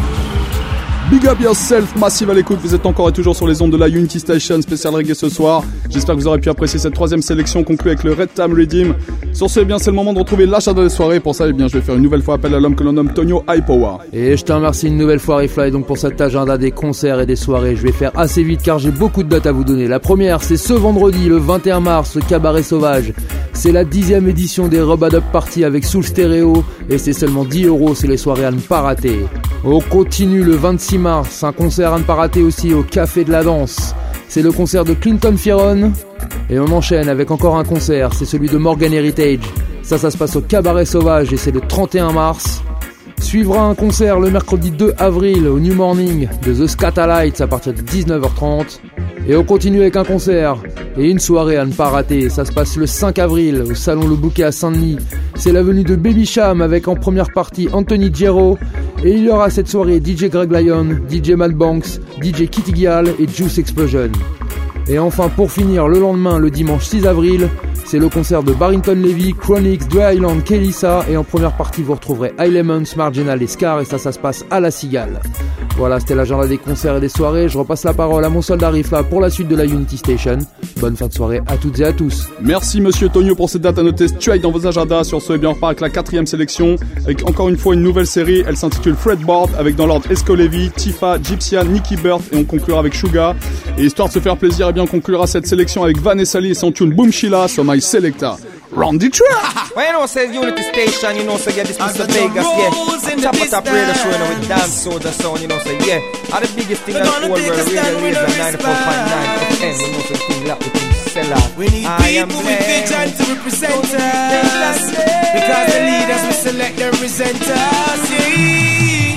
Big up yourself, Massive à l'écoute, vous êtes encore et toujours sur les ondes de la Unity Station, spécial reggae ce soir. J'espère que vous aurez pu apprécier cette troisième sélection conclue avec le Red Tam Redeem. Sur ce, eh bien, c'est le moment de retrouver l'agenda des soirées. Pour ça, eh bien, je vais faire une nouvelle fois appel à l'homme que l'on nomme Tonio High Power. Et je te remercie une nouvelle fois, Refly, donc pour cet agenda des concerts et des soirées. Je vais faire assez vite car j'ai beaucoup de dates à vous donner. La première, c'est ce vendredi, le vingt et un mars, le Cabaret Sauvage. C'est la dixième édition des Rub Up Party avec Soul Stereo et c'est seulement dix euros, c'est les soirées à ne pas rater. On continue le vingt-six mars, un concert à ne pas rater aussi au Café de la Danse. C'est le concert de Clinton Fearon. Et on enchaîne avec encore un concert, c'est celui de Morgan Heritage. Ça, ça se passe au Cabaret Sauvage et c'est le trente et un mars. Suivra un concert le mercredi deux avril au New Morning de The Scatalites à partir de dix-neuf heures trente. Et on continue avec un concert et une soirée à ne pas rater. Ça se passe le cinq avril au Salon Le Bouquet à Saint-Denis. C'est la venue de Baby Cham avec en première partie Anthony Gero. Et il y aura cette soirée D J Greg Lyon, D J Matt Banks, D J Kitty Gial et Juice Explosion. Et enfin pour finir, le lendemain, le dimanche six avril, c'est le concert de Barrington Levy, Chronix, Dre Island, Kelissa. Et en première partie, vous retrouverez Elements, Marginal et Scar. Et ça, ça se passe à La Cigale. Voilà, c'était l'agenda des concerts et des soirées. Je repasse la parole à mon soldat Rifla pour la suite de la Unity Station. Bonne fin de soirée à toutes et à tous. Merci monsieur Tonio pour cette date à noter straight dans vos agendas. Sur ce, eh bien, on repart avec la quatrième sélection, avec encore une fois une nouvelle série. Elle s'intitule Fredboard, avec dans l'ordre Esco Levy, Tifa, Gypsia, Nicky Burt, et on conclura avec Suga. Et histoire de se faire plaisir, eh bien, on conclura cette sélection avec Vanessa Lee et son tune Boom Sheila sur My Selecta. Round the track! Well, you know, says Unity Station, you know, so yeah, this is the Vegas, yeah. Top of top radio show, you know, with dance soda sound, you know, so yeah. Are the biggest thing in the whole world, radio laser ninety-four point nine F M, you know, so thing like with things sell out. We need people with vision to represent us, because the leaders we select them present us, yeah.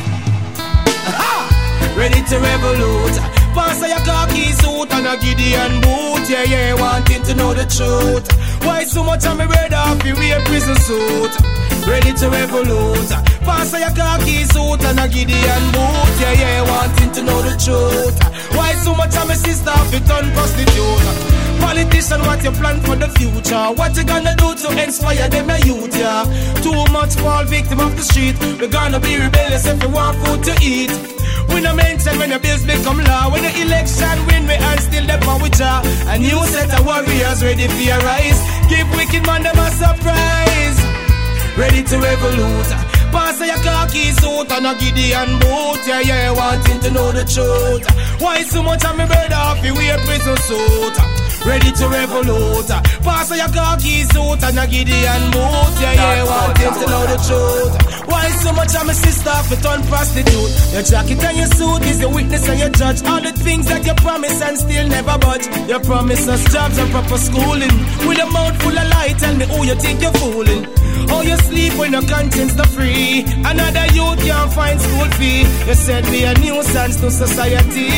Ready to revolute. Pass your khaki suit and a Gideon boot. Yeah, yeah, wanting to know the truth. Why so much of me red off you wear prison suit? Ready to revolute. Pass your khaki suit and a Gideon boot. Yeah, yeah, wanting to know the truth. Why so much of me sister off you turn prostitute? Politician, what you plan for the future? What you gonna do to inspire them a youth, yeah? Too much fall victim of the street. We're gonna be rebellious if we want food to eat. We no mention when the bills become law. When the election win, we are still the power with ya. A new set of warriors ready for your rise. Give wicked man them a surprise. Ready to revolute. Pass your khaki suit and a Gideon boot. Yeah, yeah, wanting to know the truth. Why so much of me bird off you wear prison suit? Ready to revolute. Pass your khaki suit and a Gideon boot. Yeah, yeah, wanting to know the truth. Why so much of my sister for turn prostitute? Your jacket and your suit is your witness and your judge. All the things that you promise and still never budge. You promise us jobs and proper schooling. With a mouth full of light, tell me who you think you're fooling. Oh, you sleep when your conscience not free. Another youth can't find school fee. You said be a nuisance to society.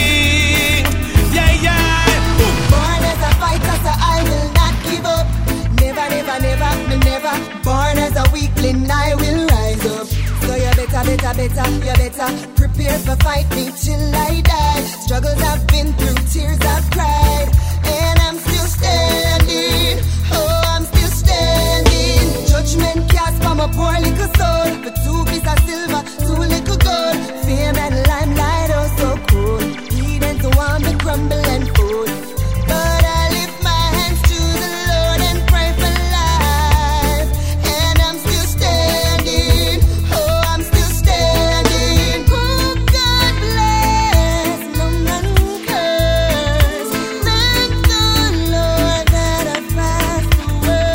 Yeah, yeah. Born as a fighter, so I will not give up. Never, never, never, me never. Born as a weakling, I will rise up. So you better, better, better, you better prepare for fight me till I die. Struggles I've been through, tears I've cried, and I'm still standing. Oh, I'm still standing. Judgment cast from a poor little soul. For two pieces of silver, two little gold. Fame and limelight, oh so cool. Eden to want me crumble and fall. But I lift my hands to the Lord and pray for life. And I'm still standing. Oh, I'm still standing. Oh, God bless, no man curse. Thank the Lord that I passed the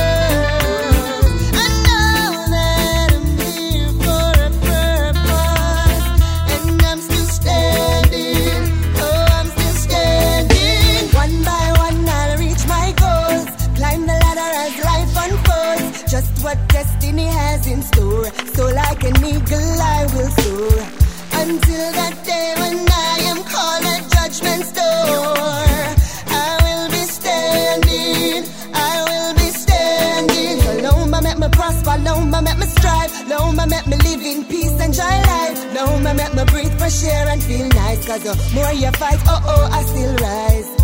worst. I know that I'm here for a purpose. And I'm still standing. Oh, I'm still standing. One by one I'll reach my goals. Climb the ladder as life unfolds. Just what destiny has in store. So like an eagle I will soar. Until that day when I am called at judgment's door. I will be standing. I will be standing. Alone but make me prosper. Alone but make me strive. Alone but make me live in peace and joy life. Alone but make me breathe fresh air and feel nice. Cause the more you fight, oh oh, I still rise.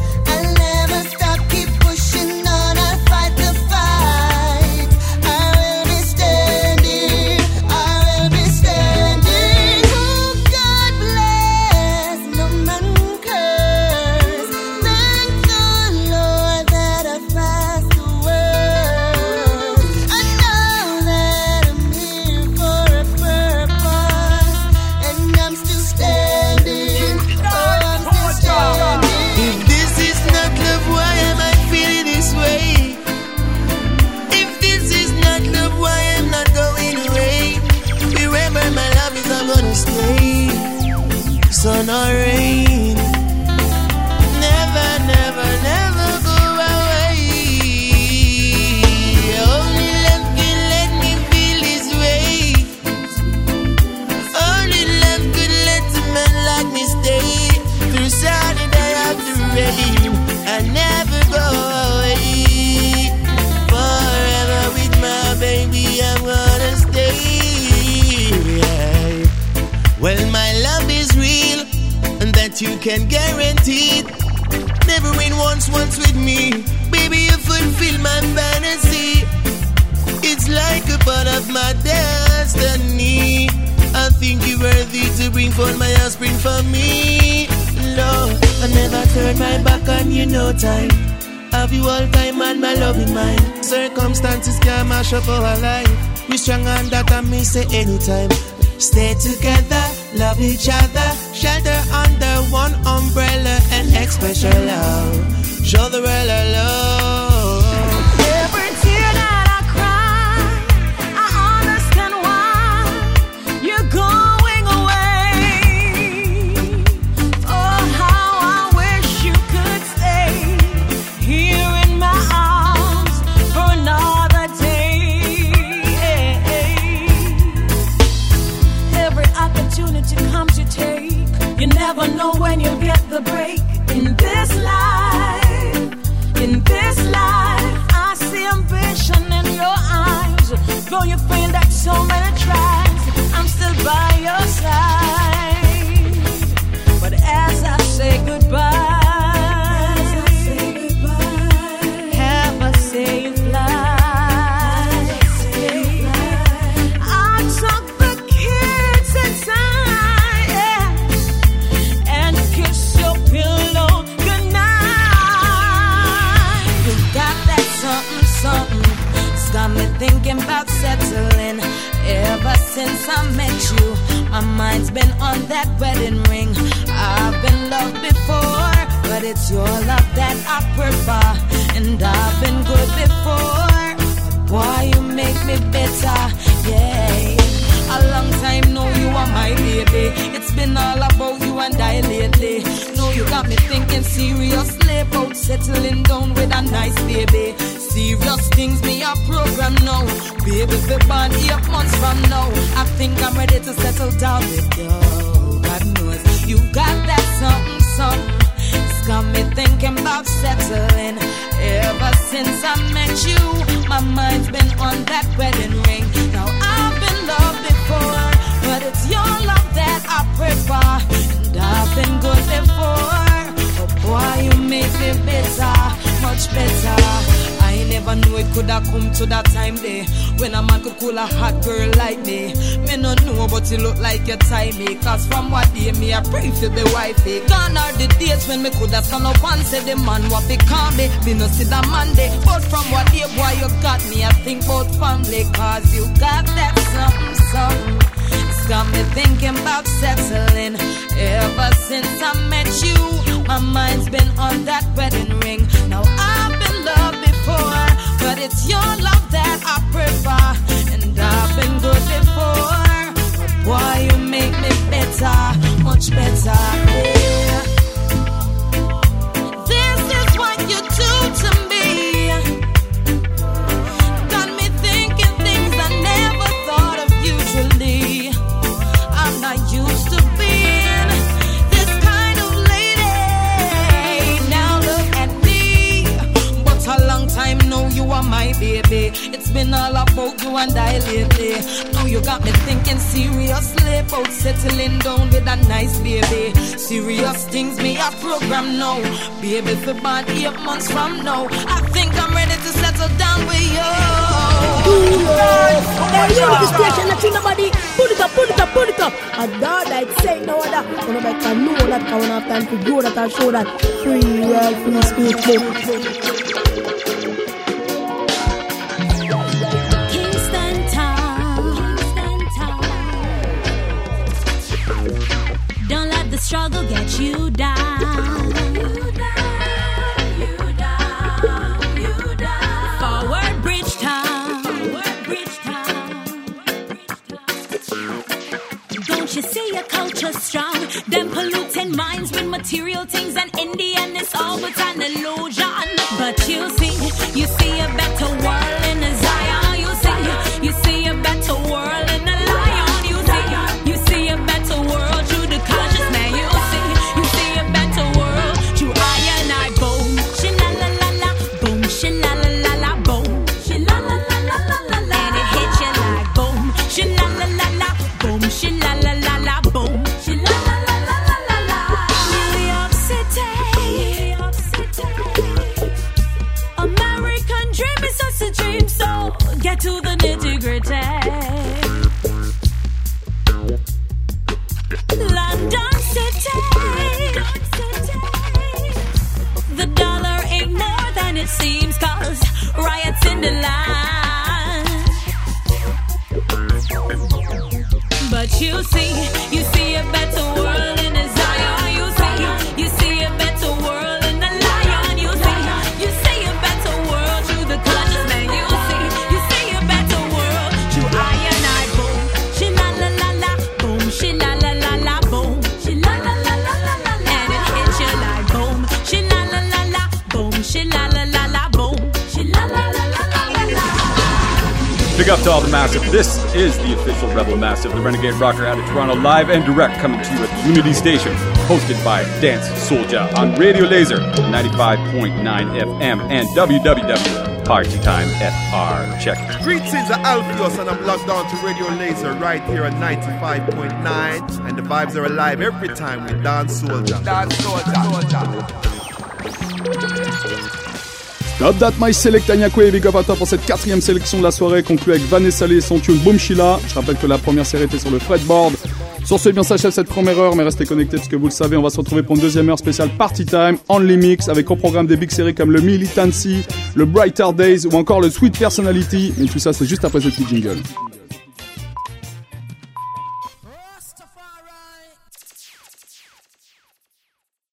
ready and never go away. Forever with my baby, I'm gonna stay. Yeah. Well, my love is real, and that you can guarantee. Never win once, once with me. Baby, you fulfill my fantasy. It's like a part of my destiny. I think you're worthy to bring forth my offspring for me. Lord, I never turn my back on you no time. Have you all time and my love in mind. Circumstances can mash up our life. We strong on that and me say anytime. Stay together, love each other, shelter under one umbrella and express your love. Show the world our love. Every tear that I cry, I understand why you're going away. Oh, how I wish you could stay here in my arms for another day. Every opportunity comes you take. You never know when you'll get the break. In this life, in this life, I see ambition in your eyes. Though you failed at so many tries, I'm still by your side. But as I say goodbye, as I say goodbye, have a safe life. I took the kids inside, yeah, and kiss your pillow goodnight. You got that something, something. It's got me thinking about settling. Ever since I met you, my mind's been on that wedding ring. I've been loved before, but it's your love that I prefer. And I've been good before, but boy, you make me bitter, yeah. A long time, know you are my baby. It's been all about you and I lately. Know you got me thinking seriously about settling down with a nice baby. Serious things me a program now. Baby, be born eight months from now. I think I'm ready to settle down with you. God knows you got that something, something. It's got me thinking about settling. Ever since I met you, my mind's been on that wedding ring. Now I've been loved before, but it's your love that I prefer. And I've been good before, but boy, you make me better, much better. I never knew it could have come to that time day when a man could cool a hot girl like me. Me no know, but you look like you tie me. Cause from what day me I pray for the wifey. Gone are the days when me could have stand up and say the man what become me. Me no see the Monday, but from what day boy you got me, I think about family. Cause you got that something, something. It's got me thinking about settling. Ever since I met you, my mind's been on that wedding ring. Now I've been loved before, but it's your love that I prefer. And I've been good before, but boy, you make me better, much better, yeah. This is what you do to me. Got me thinking things I never thought of usually. I'm not used to being this kind of lady. Now look at me, but a long time now you are my baby. It's been all about you and I lately. Now you got me thinking seriously about settling down with a nice baby. Serious things me a program now. Baby for about eight months from now, I think I'm ready to settle down with you. Hey, you the station, not you nobody. Put it up, put it up, put it up. A dog like say no other. So nobody can know that. I won't have time to grow that and show that. Free world, free speech. Kingston Town. Don't let the struggle get you down. Forward Bridgetown. Don't you see your culture strong? Them polluting minds with material things, and in the end it's all but an illusion. But you see, you see a better world in a Zion. You see, you see a better world in a lion. You see, you see a better world through the conscious man. You see, you see a better world through I and I. get to the nitty gritty. London City, the dollar ain't more than it seems, cause riots in the land. But you see, you see a better world in a Zion. You see, you see a better world in the lion. You see, you see a better world through the conscious man. You see, you see a better world through I and I. Boom, she la la la la, boom, she la la la la, boom, she la la la la la la, and it hits you like boom, she la la la la, boom, she la la la la, boom, she la la la la la la. Big up to all the Massive. This is the official Rebel Massive, the Renegade Rocker out of Toronto, live and direct, coming to you at Unity Station, hosted by Dance Soulja on Radio Laser, ninety-five point nine F M and w w w dot party time f r. Check it. Greetings are Alpheus, and I'm logged on to Radio Laser right here at ninety-five point nine, and the vibes are alive every time with Dance Soulja. Dance Soulja. Stop That My Select Anyakwe, big up à toi pour cette quatrième sélection de la soirée, conclue avec Vanessa Lee et son tune Boom Sheila. Je rappelle que la première série était sur le fretboard. Sur ce, bien s'achève cette première heure, mais restez connectés parce que vous le savez, on va se retrouver pour une deuxième heure spéciale Party Time, Only Mix, avec au programme des big séries comme le Militancy, le Brighter Days ou encore le Sweet Personality. Mais tout ça, c'est juste après ce petit jingle.